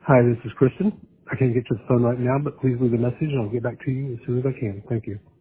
Hi, this is Kristen. I can't get to the phone right now, but please leave a message and I'll get back to you as soon as I can. Thank you.